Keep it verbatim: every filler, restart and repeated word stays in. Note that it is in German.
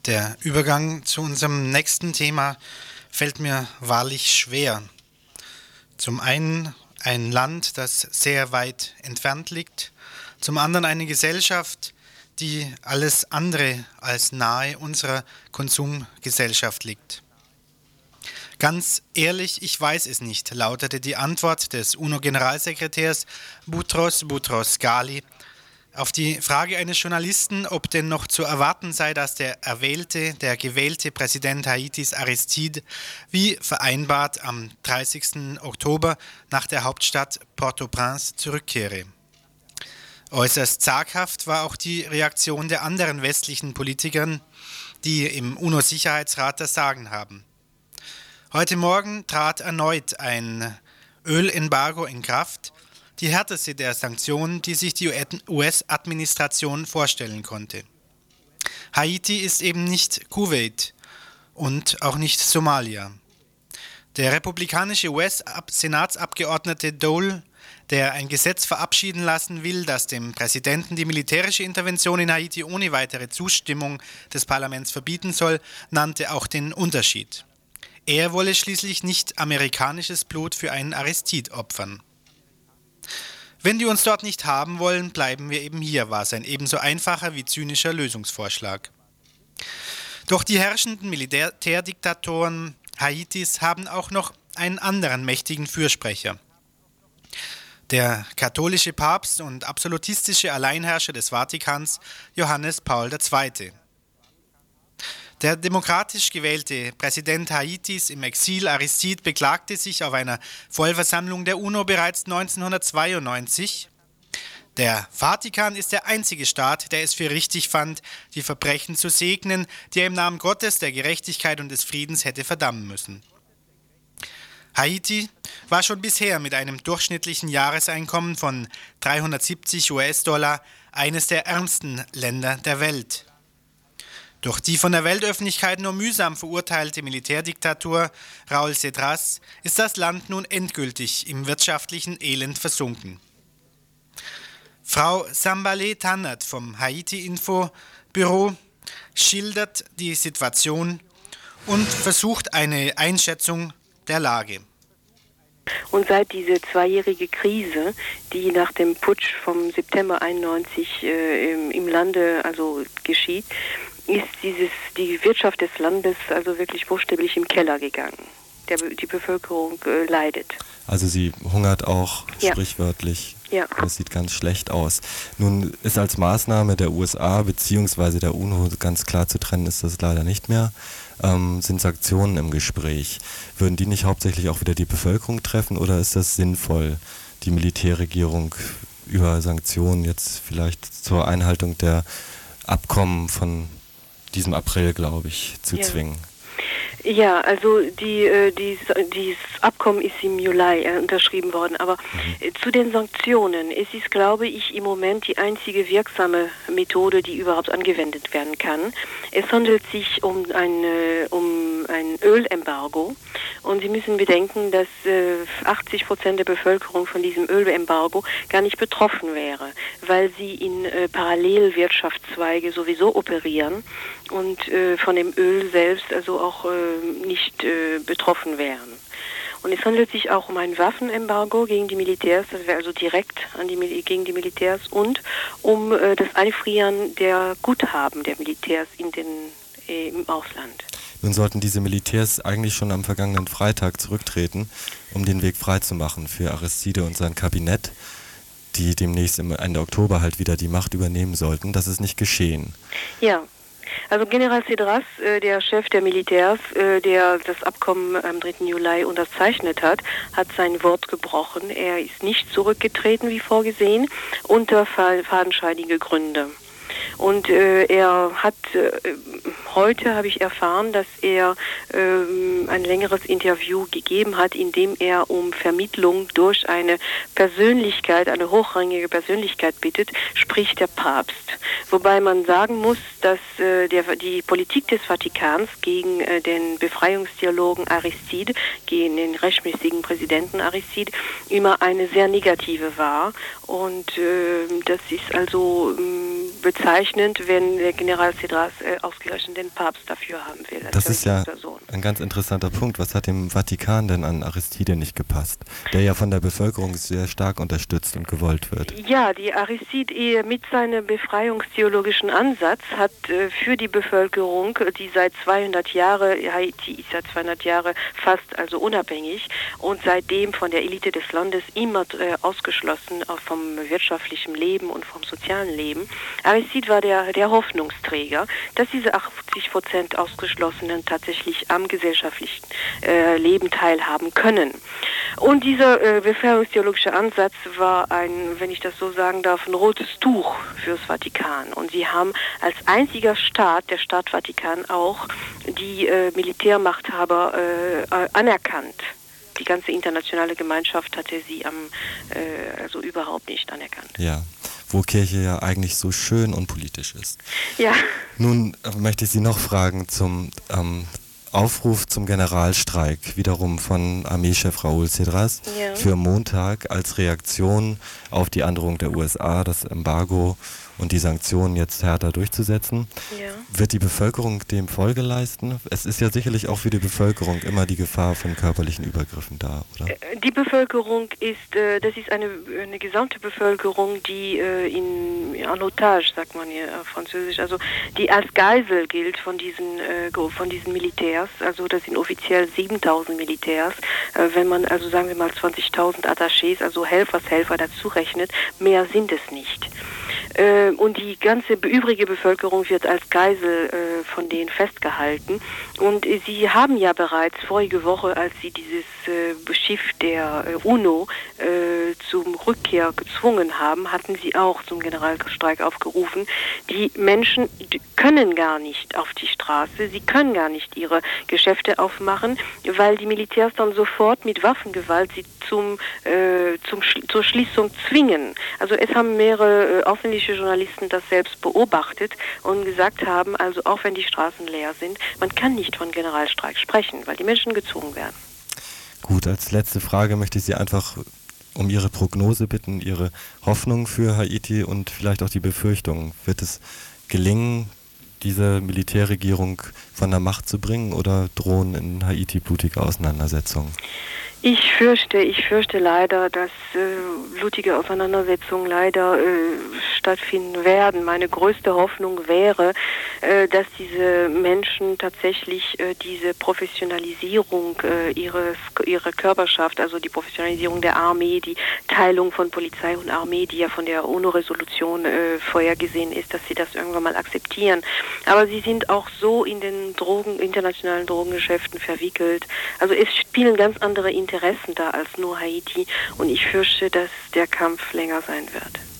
Der Übergang zu unserem nächsten Thema fällt mir wahrlich schwer. Zum einen ein Land, das sehr weit entfernt liegt, zum anderen eine Gesellschaft, die alles andere als nahe unserer Konsumgesellschaft liegt. Ganz ehrlich, ich weiß es nicht, lautete die Antwort des UNO-Generalsekretärs Boutros Boutros-Ghali auf die Frage eines Journalisten, ob denn noch zu erwarten sei, dass der erwählte, der gewählte Präsident Haitis Aristide wie vereinbart am dreißigsten Oktober nach der Hauptstadt Port-au-Prince zurückkehre. Äußerst zaghaft war auch die Reaktion der anderen westlichen Politikern, die im UNO-Sicherheitsrat das Sagen haben. Heute Morgen trat erneut ein Ölembargo in Kraft, die härteste der Sanktionen, die sich die U S-Administration vorstellen konnte. Haiti ist eben nicht Kuwait und auch nicht Somalia. Der republikanische U S-Senatsabgeordnete Dole, der ein Gesetz verabschieden lassen will, das dem Präsidenten die militärische Intervention in Haiti ohne weitere Zustimmung des Parlaments verbieten soll, nannte auch den Unterschied. Er wolle schließlich nicht amerikanisches Blut für einen Aristide opfern. Wenn die uns dort nicht haben wollen, bleiben wir eben hier, war sein ebenso einfacher wie zynischer Lösungsvorschlag. Doch die herrschenden Militärdiktatoren Haitis haben auch noch einen anderen mächtigen Fürsprecher. Der katholische Papst und absolutistische Alleinherrscher des Vatikans, Johannes Paul der Zweite. Der demokratisch gewählte Präsident Haitis im Exil Aristide beklagte sich auf einer Vollversammlung der UNO bereits neunzehnhundertzweiundneunzig. Der Vatikan ist der einzige Staat, der es für richtig fand, die Verbrechen zu segnen, die er im Namen Gottes, der Gerechtigkeit und des Friedens hätte verdammen müssen. Haiti war schon bisher mit einem durchschnittlichen Jahreseinkommen von dreihundertsiebzig US-Dollar eines der ärmsten Länder der Welt. Durch die von der Weltöffentlichkeit nur mühsam verurteilte Militärdiktatur Raúl Cedras ist das Land nun endgültig im wirtschaftlichen Elend versunken. Frau Sambalé Tannert vom Haiti-Info-Büro schildert die Situation und versucht eine Einschätzung der Lage. Und seit diese zweijährige Krise, die nach dem Putsch vom September einundneunzig äh, im, im Lande also geschieht, ist dieses, die Wirtschaft des Landes also wirklich buchstäblich im Keller gegangen. Der, die Bevölkerung äh, leidet. Also sie hungert auch ja. sprichwörtlich. Ja. Das sieht ganz schlecht aus. Nun ist als Maßnahme der U S A bzw. der UNO ganz klar zu trennen, ist das leider nicht mehr, ähm, sind Sanktionen im Gespräch. Würden die nicht hauptsächlich auch wieder die Bevölkerung treffen oder ist das sinnvoll, die Militärregierung über Sanktionen jetzt vielleicht zur Einhaltung der Abkommen von diesem April, glaube ich, zu ja. zwingen? Ja, also die, äh, die, dieses Abkommen ist im Juli äh, unterschrieben worden, aber mhm. äh, zu den Sanktionen, es ist, glaube ich, im Moment die einzige wirksame Methode, die überhaupt angewendet werden kann. Es handelt sich um ein, äh, um ein Ölembargo und Sie müssen bedenken, dass äh, achtzig Prozent der Bevölkerung von diesem Ölembargo gar nicht betroffen wäre, weil sie in äh, Parallelwirtschaftszweige sowieso operieren und äh, von dem Öl selbst also auch äh, nicht äh, betroffen wären. Und es handelt sich auch um ein Waffenembargo gegen die Militärs, das wäre also direkt an die, gegen die Militärs und um äh, das Einfrieren der Guthaben der Militärs in den, äh, im Ausland. Nun sollten diese Militärs eigentlich schon am vergangenen Freitag zurücktreten, um den Weg freizumachen für Aristide und sein Kabinett, die demnächst Ende Oktober halt wieder die Macht übernehmen sollten. Das ist nicht geschehen. Ja. Also General Cedras, äh, der Chef der Militärs, äh, der das Abkommen am dritten Juli unterzeichnet hat, hat sein Wort gebrochen. Er ist nicht zurückgetreten, wie vorgesehen, unter fadenscheinige Gründe. Und äh, er hat, äh, heute habe ich erfahren, dass er äh, ein längeres Interview gegeben hat, in dem er um Vermittlung durch eine Persönlichkeit, eine hochrangige Persönlichkeit bittet, sprich der Papst. Wobei man sagen muss, dass äh, der, die Politik des Vatikans gegen äh, den Befreiungstheologen Aristide, gegen den rechtmäßigen Präsidenten Aristide, immer eine sehr negative war. Und äh, das ist also äh, bezeichnet bezeichnend, wenn der General Cedras äh, ausgerechnet den Papst dafür haben will. Das ist ja Person. Ein ganz interessanter Punkt. Was hat dem Vatikan denn an Aristide nicht gepasst, der ja von der Bevölkerung sehr stark unterstützt und gewollt wird? Ja, die Aristide mit seinem befreiungstheologischen Ansatz hat äh, für die Bevölkerung, die seit zweihundert Jahren, Haiti ist ja zweihundert Jahre fast also unabhängig und seitdem von der Elite des Landes immer äh, ausgeschlossen auch vom wirtschaftlichen Leben und vom sozialen Leben. Aristide war der, der Hoffnungsträger, dass diese achtzig Prozent Ausgeschlossenen tatsächlich am gesellschaftlichen äh, Leben teilhaben können. Und dieser äh, befreiungstheologische Ansatz war ein, wenn ich das so sagen darf, ein rotes Tuch fürs Vatikan. Und sie haben als einziger Staat, der Staat Vatikan auch, die äh, Militärmachthaber äh, anerkannt. Die ganze internationale Gemeinschaft hatte sie am, äh, also überhaupt nicht anerkannt. Ja, wo Kirche ja eigentlich so schön und politisch ist. Ja. Nun äh, möchte ich Sie noch fragen zum ähm, Aufruf zum Generalstreik, wiederum von Armeechef Raúl Cedras, ja. für Montag als Reaktion auf die Androhung der U S A, das Embargo und die Sanktionen jetzt härter durchzusetzen. Ja. Wird die Bevölkerung dem Folge leisten? Es ist ja sicherlich auch für die Bevölkerung immer die Gefahr von körperlichen Übergriffen da, oder? Die Bevölkerung ist, das ist eine, eine gesamte Bevölkerung, die in en otage, sagt man hier auf Französisch, also die als Geisel gilt von diesen, von diesen Militärs. Also das sind offiziell siebentausend Militärs. Wenn man also sagen wir mal zwanzigtausend Attachés, also Helfershelfer dazu rechnet, mehr sind es nicht. Und die ganze übrige Bevölkerung wird als Geisel äh, von denen festgehalten. Und äh, sie haben ja bereits vorige Woche, als sie dieses äh, Schiff der äh, UNO äh, zum Rückkehr gezwungen haben, hatten sie auch zum Generalstreik aufgerufen. Die Menschen die können gar nicht auf die Straße, sie können gar nicht ihre Geschäfte aufmachen, weil die Militärs dann sofort mit Waffengewalt sie zum, äh, zum Sch- zur Schließung zwingen. Also es haben mehrere äh, ausländische Journalisten das selbst beobachtet und gesagt haben, also auch wenn die Straßen leer sind, man kann nicht von Generalstreik sprechen, weil die Menschen gezwungen werden. Gut, als letzte Frage möchte ich Sie einfach um Ihre Prognose bitten, Ihre Hoffnung für Haiti und vielleicht auch die Befürchtung. Wird es gelingen, diese Militärregierung von der Macht zu bringen oder drohen in Haiti blutige Auseinandersetzungen? Ich fürchte, ich fürchte leider, dass äh, blutige Auseinandersetzungen leider äh, stattfinden werden. Meine größte Hoffnung wäre, äh, dass diese Menschen tatsächlich äh, diese Professionalisierung äh, ihres, ihrer Körperschaft, also die Professionalisierung der Armee, die Teilung von Polizei und Armee, die ja von der UNO-Resolution äh, vorhergesehen ist, dass sie das irgendwann mal akzeptieren. Aber sie sind auch so in den Drogen, internationalen Drogengeschäften verwickelt. Also es spielen ganz andere Interessen da als nur Haiti und ich fürchte, dass der Kampf länger sein wird.